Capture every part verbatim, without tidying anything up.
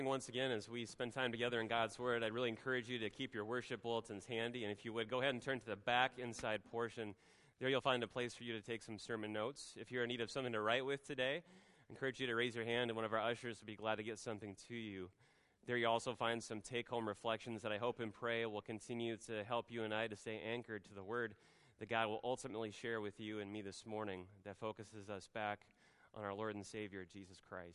Once again, as we spend time together in God's Word, I'd really encourage you to keep your worship bulletins handy, and if you would, go ahead and turn to the back inside portion. There you'll find a place for you to take some sermon notes. If you're in need of something to write with today, I encourage you to raise your hand, and one of our ushers will be glad to get something to you. There you also find some take-home reflections that I hope and pray will continue to help you and I to stay anchored to the Word that God will ultimately share with you and me this morning that focuses us back on our Lord and Savior, Jesus Christ.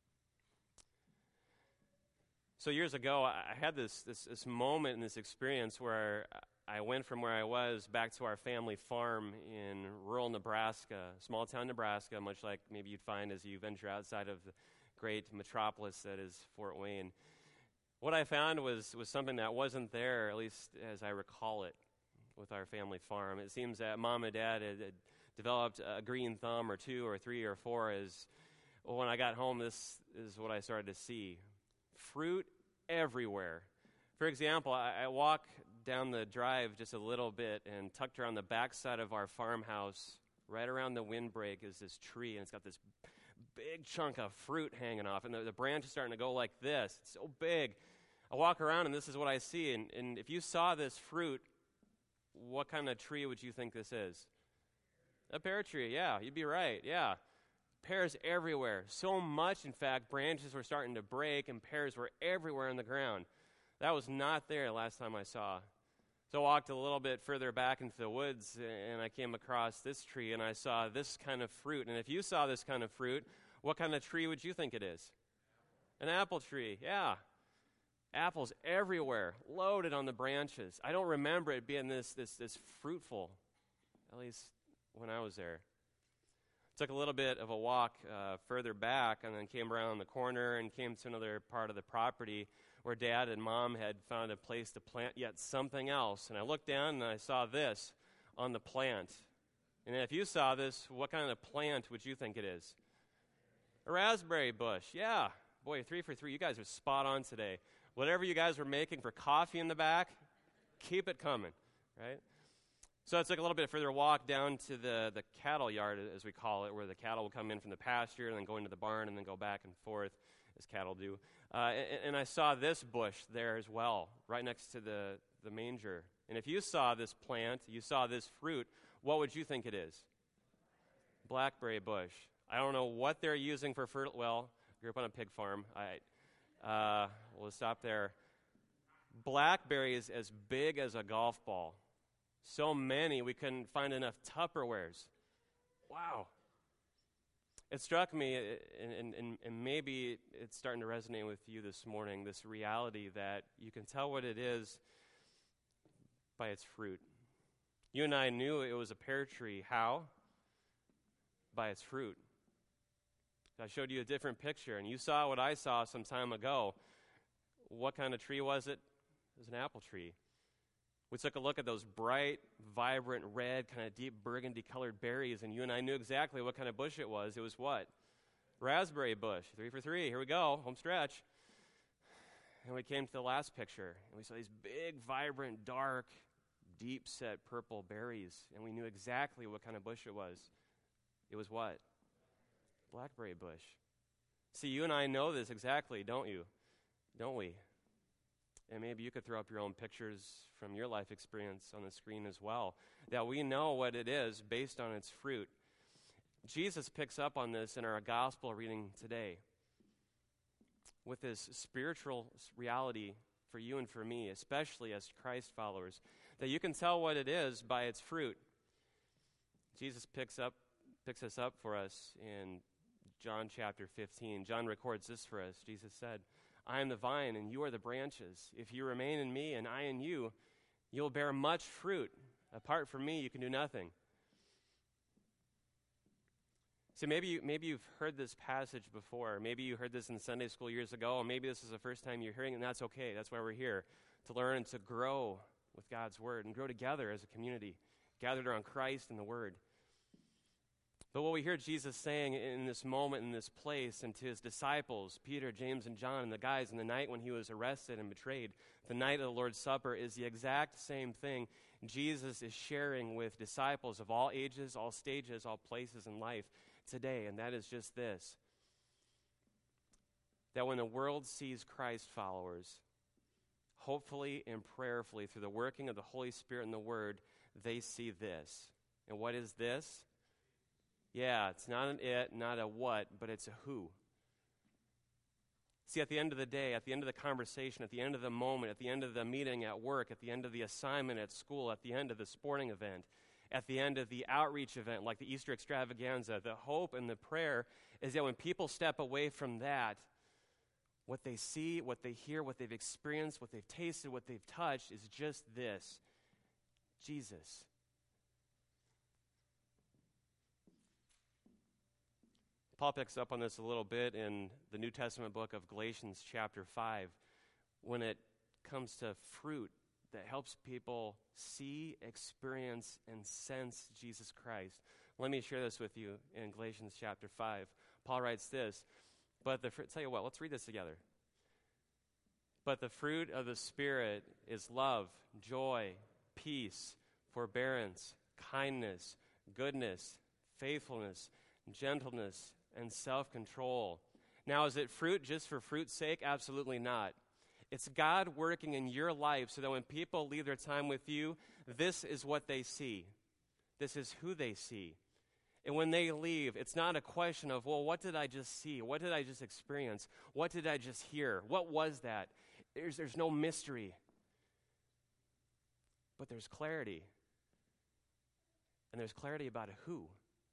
So years ago, I had this, this this moment and this experience where I went from where I was back to our family farm in rural Nebraska, small town Nebraska, much like maybe you'd find as you venture outside of the great metropolis that is Fort Wayne. What I found was, was something that wasn't there, at least as I recall it, with our family farm. It seems that Mom and Dad had, had developed a green thumb or two or three or four as, well, when I got home, this is what I started to see. Fruit everywhere. For example, I, I walk down the drive just a little bit, and tucked around the backside of our farmhouse, right around the windbreak, is this tree, and it's got this big chunk of fruit hanging off, and the, the branch is starting to go like this. It's so big. I walk around, and this is what I see, and, and if you saw this fruit, what kind of tree would you think this is? A pear tree, yeah, you'd be right, yeah. Pears everywhere. So much, in fact, branches were starting to break and pears were everywhere on the ground. That was not there last time I saw. So I walked a little bit further back into the woods and I came across this tree and I saw this kind of fruit. And if you saw this kind of fruit, what kind of tree would you think it is? An apple tree, yeah. Apples everywhere, loaded on the branches. I don't remember it being this this this fruitful, at least when I was there. Took a little bit of a walk uh, further back and then came around the corner and came to another part of the property where Dad and Mom had found a place to plant yet something else. And I looked down and I saw this on the plant. And if you saw this, what kind of plant would you think it is? A raspberry bush, yeah. Boy, three for three. You guys are spot on today. Whatever you guys were making for coffee in the back, keep it coming, right? So I took a little bit further walk down to the, the cattle yard, as we call it, where the cattle will come in from the pasture and then go into the barn and then go back and forth, as cattle do. Uh, and, and I saw this bush there as well, right next to the, the manger. And if you saw this plant, you saw this fruit, what would you think it is? Blackberry bush. I don't know what they're using for fertilizer. Well, grew up on a pig farm. I, uh, we'll stop there. Blackberry is as big as a golf ball. So many, we couldn't find enough Tupperwares. Wow. It struck me, and, and, and maybe it's starting to resonate with you this morning, this reality that you can tell what it is by its fruit. You and I knew it was a pear tree. How? By its fruit. I showed you a different picture, and you saw what I saw some time ago. What kind of tree was it? It was an apple tree. We took a look at those bright, vibrant, red, kind of deep burgundy-colored berries, and you and I knew exactly what kind of bush it was. It was what? Raspberry bush. Three for three. Here we go. Home stretch. And we came to the last picture, and we saw these big, vibrant, dark, deep-set purple berries, and we knew exactly what kind of bush it was. It was what? Blackberry bush. See, you and I know this exactly, don't you? Don't we? And maybe you could throw up your own pictures from your life experience on the screen as well, that we know what it is based on its fruit. Jesus picks up on this in our gospel reading today with this spiritual reality for you and for me, especially as Christ followers, that you can tell what it is by its fruit. Jesus picks up, picks us up for us in John chapter fifteen. John records this for us. Jesus said, I am the vine, and you are the branches. If you remain in me, and I in you, you'll bear much fruit. Apart from me, you can do nothing. So maybe, you, maybe you've heard this passage before. Maybe you heard this in Sunday school years ago, or maybe this is the first time you're hearing it, and that's okay. That's why we're here, to learn and to grow with God's Word and grow together as a community, gathered around Christ and the Word. But what we hear Jesus saying in this moment, in this place, and to his disciples, Peter, James, and John, and the guys in the night when he was arrested and betrayed, the night of the Lord's Supper, is the exact same thing Jesus is sharing with disciples of all ages, all stages, all places in life today, and that is just this. that when the world sees Christ followers, hopefully and prayerfully through the working of the Holy Spirit and the Word, they see this. And what is this? Yeah, it's not an it, not a what, but it's a who. See, at the end of the day, at the end of the conversation, at the end of the moment, at the end of the meeting at work, at the end of the assignment at school, at the end of the sporting event, at the end of the outreach event like the Easter extravaganza, the hope and the prayer is that when people step away from that, what they see, what they hear, what they've experienced, what they've tasted, what they've touched is just this: Jesus. Paul picks up on this a little bit in the New Testament book of Galatians chapter five when it comes to fruit that helps people see, experience, and sense Jesus Christ. Let me share this with you in Galatians chapter five. Paul writes this, but the fruit, tell you what, let's read this together. But the fruit of the Spirit is love, joy, peace, forbearance, kindness, goodness, faithfulness, gentleness, and self-control. Now, is it fruit just for fruit's sake? Absolutely not. It's God working in your life so that when people leave their time with you, this is what they see. This is who they see. And when they leave, it's not a question of, well, what did I just see? What did I just experience? What did I just hear? What was that? There's, there's no mystery. But there's clarity. And there's clarity about a who.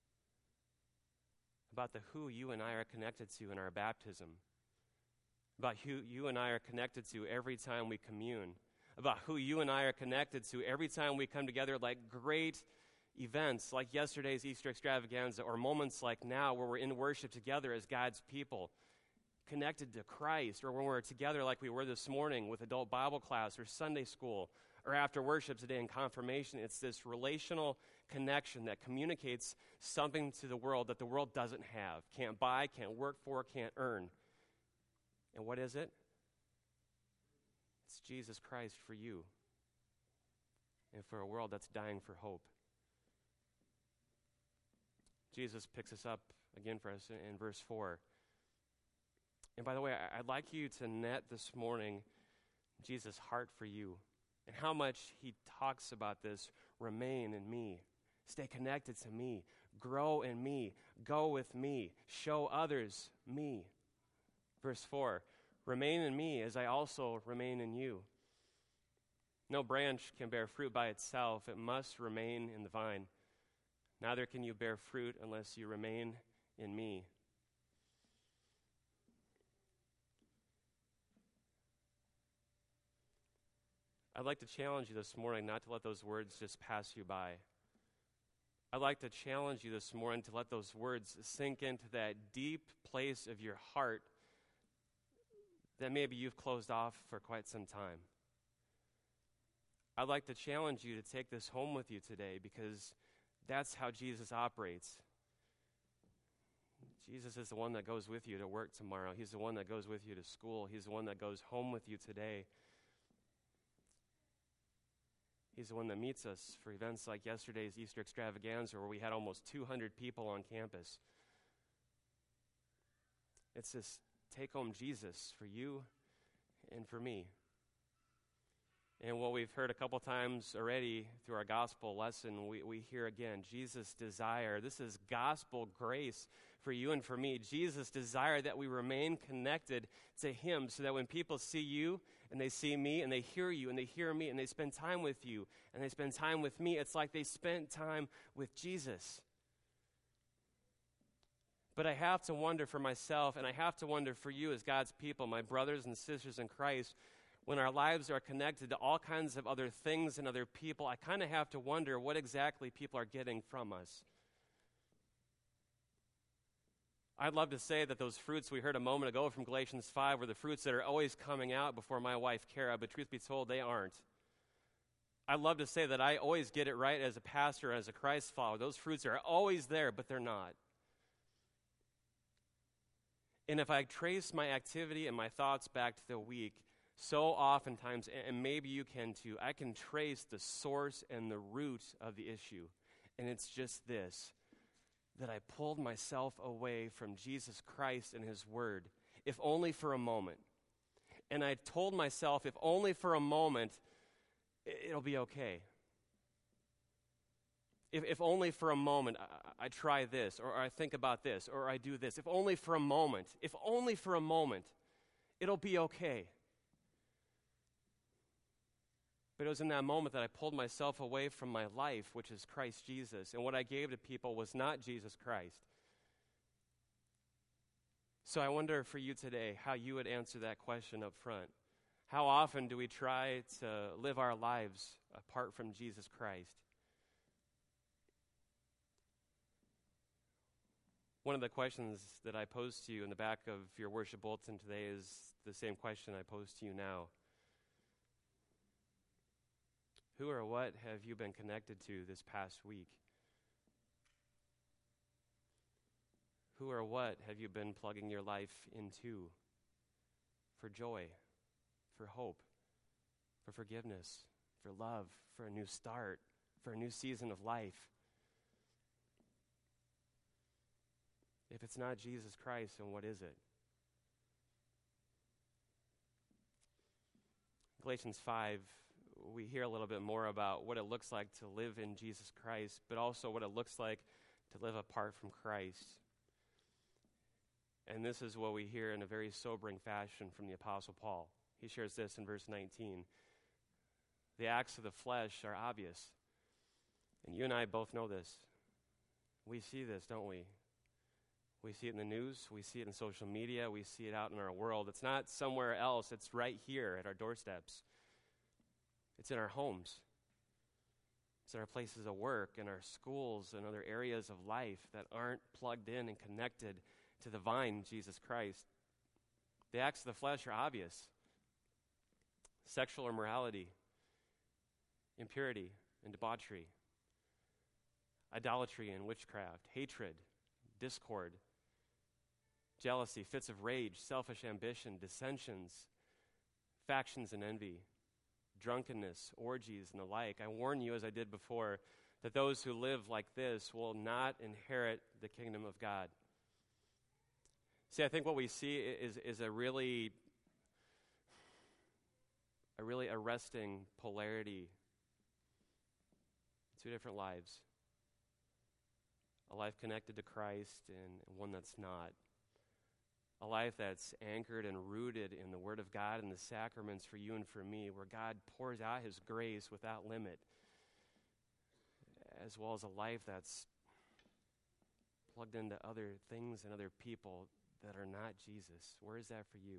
About the who you and I are connected to in our baptism. About who you and I are connected to every time we commune. About who you and I are connected to every time we come together, like great events like yesterday's Easter extravaganza, or moments like now where we're in worship together as God's people, connected to Christ, or when we're together like we were this morning with adult Bible class or Sunday school, or after worship today in confirmation. It's this relational connection that communicates something to the world that the world doesn't have, can't buy, can't work for, can't earn. And what is it? It's Jesus Christ for you and for a world that's dying for hope. Jesus picks us up again for us in verse four. And by the way, I'd like you to net this morning Jesus' heart for you and how much he talks about this. Remain in me. Stay connected to me. Grow in me. Go with me. Show others me. Verse four, remain in me as I also remain in you. No branch can bear fruit by itself. It must remain in the vine. Neither can you bear fruit unless you remain in me. I'd like to challenge you this morning not to let those words just pass you by. I'd like to challenge you this morning to let those words sink into that deep place of your heart that maybe you've closed off for quite some time. I'd like to challenge you to take this home with you today, because that's how Jesus operates. Jesus is the one that goes with you to work tomorrow. He's the one that goes with you to school. He's the one that goes home with you today. He's the one that meets us for events like yesterday's Easter extravaganza, where we had almost two hundred people on campus. It's this take-home Jesus for you and for me. And what we've heard a couple times already through our gospel lesson, we, we hear again, Jesus' desire. This is gospel grace for you and for me. Jesus' desire that we remain connected to him, so that when people see you and they see me and they hear you and they hear me and they spend time with you and they spend time with me, it's like they spent time with Jesus. But I have to wonder for myself, and I have to wonder for you as God's people, my brothers and sisters in Christ, when our lives are connected to all kinds of other things and other people, I kind of have to wonder what exactly people are getting from us. I'd love to say that those fruits we heard a moment ago from Galatians five were the fruits that are always coming out before my wife, Kara, but truth be told, they aren't. I'd love to say that I always get it right as a pastor, as a Christ follower. Those fruits are always there, but they're not. And if I trace my activity and my thoughts back to the week, so oftentimes, and maybe you can too, I can trace the source and the root of the issue. And it's just this, that I pulled myself away from Jesus Christ and his word. if only for a moment. And I told myself, if only for a moment, it'll be okay. If, if only for a moment I, I try this, or I think about this, or I do this. If only for a moment, if only for a moment, it'll be okay. But it was in that moment that I pulled myself away from my life, which is Christ Jesus. And what I gave to people was not Jesus Christ. So I wonder for you today how you would answer that question up front. How often do we try to live our lives apart from Jesus Christ? One of the questions that I posed to you in the back of your worship bulletin today is the same question I pose to you now. Who or what have you been connected to this past week? Who or what have you been plugging your life into for joy, for hope, for forgiveness, for love, for a new start, for a new season of life? If it's not Jesus Christ, then what is it? Galatians five, we hear a little bit more about what it looks like to live in Jesus Christ, but also what it looks like to live apart from Christ. And this is what we hear in a very sobering fashion from the Apostle Paul. He shares this in verse nineteen. The acts of the flesh are obvious. And you and I both know this. We see this, don't we? We see it in the news. We see it in social media. We see it out in our world. It's not somewhere else. It's right here at our doorsteps. It's in our homes. It's in our places of work, in our schools, and other areas of life that aren't plugged in and connected to the vine, Jesus Christ. The acts of the flesh are obvious. Sexual immorality, impurity and debauchery, idolatry and witchcraft, hatred, discord, jealousy, fits of rage, selfish ambition, dissensions, factions and envy, drunkenness, orgies, and the like. I warn you, as I did before, that those who live like this will not inherit the kingdom of God. See, I think what we see is, is a really, a really arresting polarity. Two different lives. A life connected to Christ and one that's not. A life that's anchored and rooted in the Word of God and the sacraments for you and for me, where God pours out His grace without limit, as well as a life that's plugged into other things and other people that are not Jesus. Where is that for you?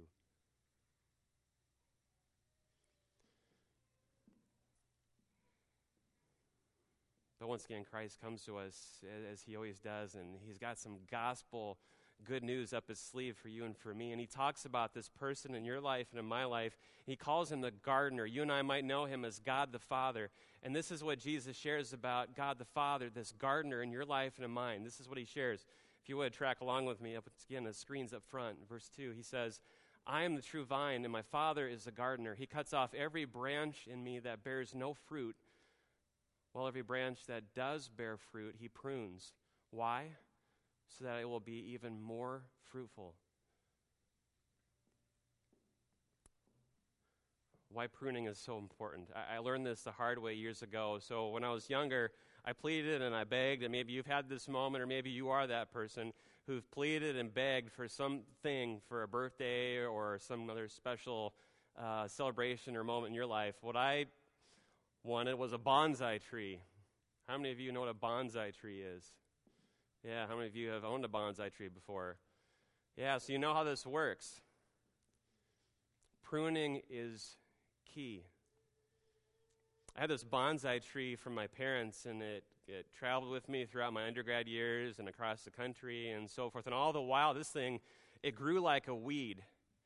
But once again, Christ comes to us as He always does, and He's got some gospel good news up His sleeve for you and for me. And He talks about this person in your life and in my life. He calls Him the gardener. You and I might know Him as God the Father. And this is what Jesus shares about God the Father, this gardener in your life and in mine. This is what He shares. If you would, track along with me. Up again, the screen's up front. Verse two, He says, I am the true vine, and my Father is the gardener. He cuts off every branch in me that bears no fruit, while every branch that does bear fruit, He prunes. Why? So that it will be even more fruitful. Why pruning is so important. I, I learned this the hard way years ago. So when I was younger, I pleaded and I begged, and maybe you've had this moment, or maybe you are that person who've pleaded and begged for something, for a birthday or some other special uh, celebration or moment in your life. What I wanted was a bonsai tree. How many of you know what a bonsai tree is? Yeah, how many of you have owned a bonsai tree before? Yeah, so you know how this works. Pruning is key. I had this bonsai tree from my parents, and it, it traveled with me throughout my undergrad years and across the country and so forth. And all the while, this thing, it grew like a weed.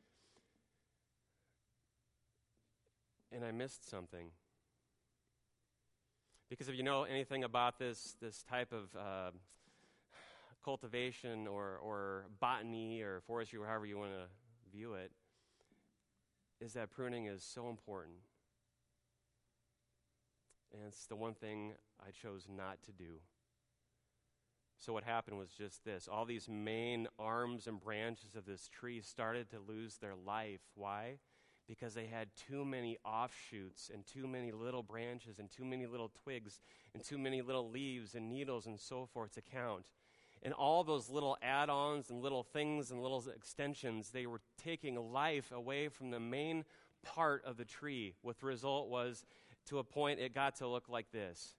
And I missed something. Because if you know anything about this, this type of uh, cultivation or, or botany or forestry, or however you want to view it, is that pruning is so important. And it's the one thing I chose not to do. So what happened was just this. All these main arms and branches of this tree started to lose their life. Why? Because they had too many offshoots and too many little branches and too many little twigs and too many little leaves and needles and so forth to count. And all those little add-ons and little things and little extensions, they were taking life away from the main part of the tree. What the result was, to a point, it got to look like this.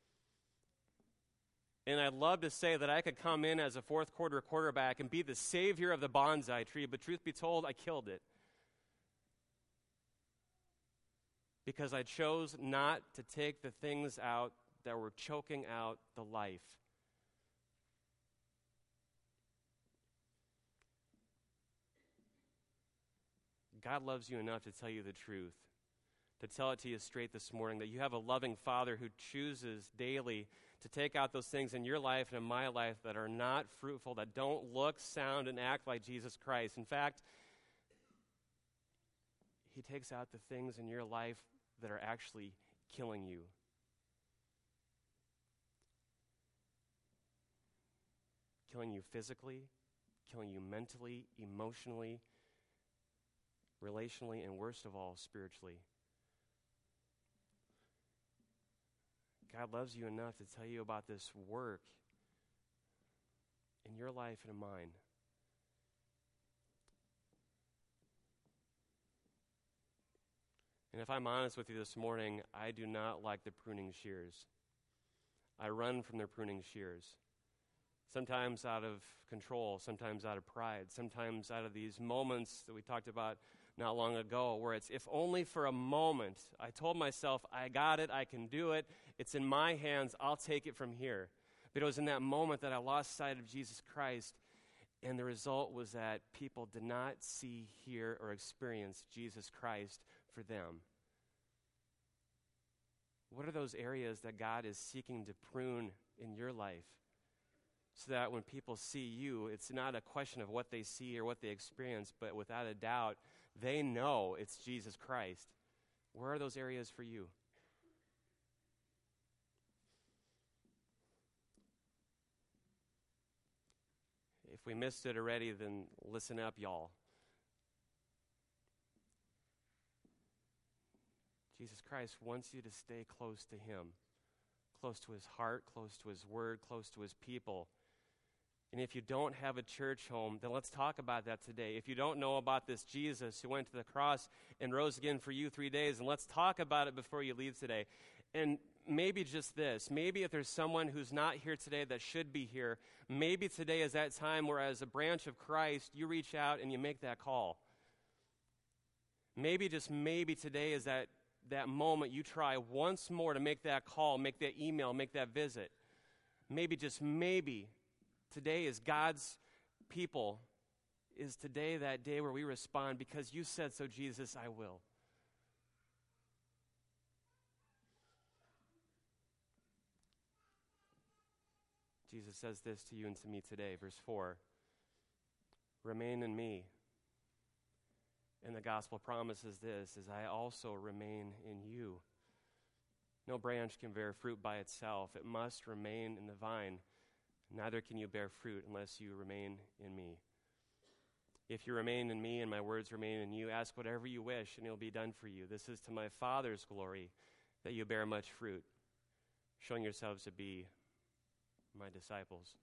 And I'd love to say that I could come in as a fourth quarter quarterback and be the savior of the bonsai tree, but truth be told, I killed it. Because I chose not to take the things out that were choking out the life. God loves you enough to tell you the truth, to tell it to you straight this morning, that you have a loving Father who chooses daily to take out those things in your life and in my life that are not fruitful, that don't look, sound, and act like Jesus Christ. In fact, he takes out the things in your life that are actually killing you. Killing you physically, killing you mentally, emotionally, relationally, and worst of all, spiritually. God loves you enough to tell you about this work in your life and in mine. And if I'm honest with you this morning, I do not like the pruning shears. I run from their pruning shears. Sometimes out of control, sometimes out of pride, sometimes out of these moments that we talked about not long ago, where it's, if only for a moment, I told myself, I got it, I can do it, it's in my hands, I'll take it from here. But it was in that moment that I lost sight of Jesus Christ, and the result was that people did not see, hear, or experience Jesus Christ for them. What are those areas that God is seeking to prune in your life? So that when people see you, it's not a question of what they see or what they experience, but without a doubt, they know it's Jesus Christ. Where are those areas for you? If we missed it already, then listen up, y'all. Jesus Christ wants you to stay close to him, close to his heart, close to his word, close to his people. And if you don't have a church home, then let's talk about that today. If you don't know about this Jesus who went to the cross and rose again for you three days, and let's talk about it before you leave today. And maybe just this, maybe if there's someone who's not here today that should be here, maybe today is that time where as a branch of Christ, you reach out and you make that call. Maybe just maybe today is that, that moment you try once more to make that call, make that email, make that visit. Maybe just maybe today is God's people, is today that day where we respond because you said so, Jesus, I will. Jesus says this to you and to me today, verse four, remain in me. And the gospel promises this, as I also remain in you. No branch can bear fruit by itself. It must remain in the vine. Neither can you bear fruit unless you remain in me. If you remain in me and my words remain in you, ask whatever you wish and it will be done for you. This is to my Father's glory that you bear much fruit, showing yourselves to be my disciples.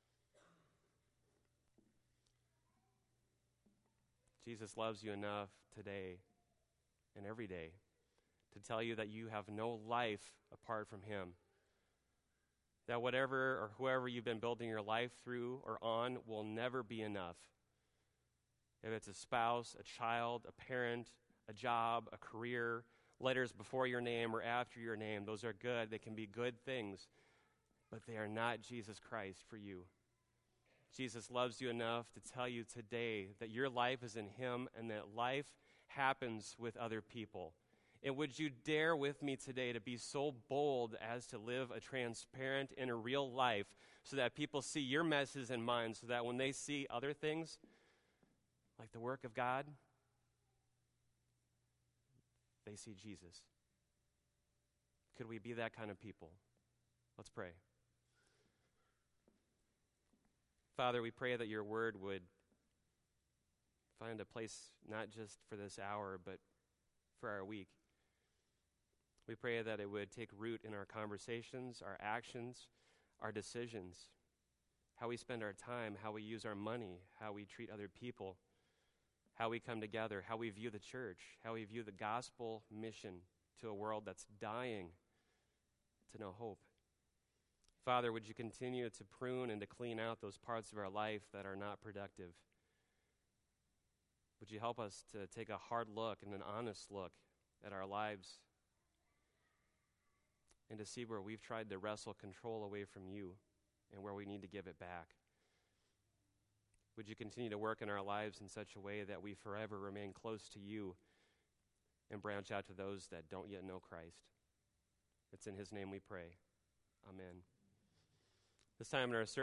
Jesus loves you enough today and every day to tell you that you have no life apart from him. That whatever or whoever you've been building your life through or on will never be enough. If it's a spouse, a child, a parent, a job, a career, letters before your name or after your name, those are good. They can be good things, but they are not Jesus Christ for you. Jesus loves you enough to tell you today that your life is in him and that life happens with other people. And would you dare with me today to be so bold as to live a transparent and a real life so that people see your messes and mine, so that when they see other things, like the work of God, they see Jesus. Could we be that kind of people? Let's pray. Father, we pray that your word would find a place not just for this hour, but for our week. We pray that it would take root in our conversations, our actions, our decisions, how we spend our time, how we use our money, how we treat other people, how we come together, how we view the church, how we view the gospel mission to a world that's dying to know hope. Father, would you continue to prune and to clean out those parts of our life that are not productive? Would you help us to take a hard look and an honest look at our lives and to see where we've tried to wrestle control away from you and where we need to give it back? Would you continue to work in our lives in such a way that we forever remain close to you and branch out to those that don't yet know Christ? It's in his name we pray. Amen. This time in our service,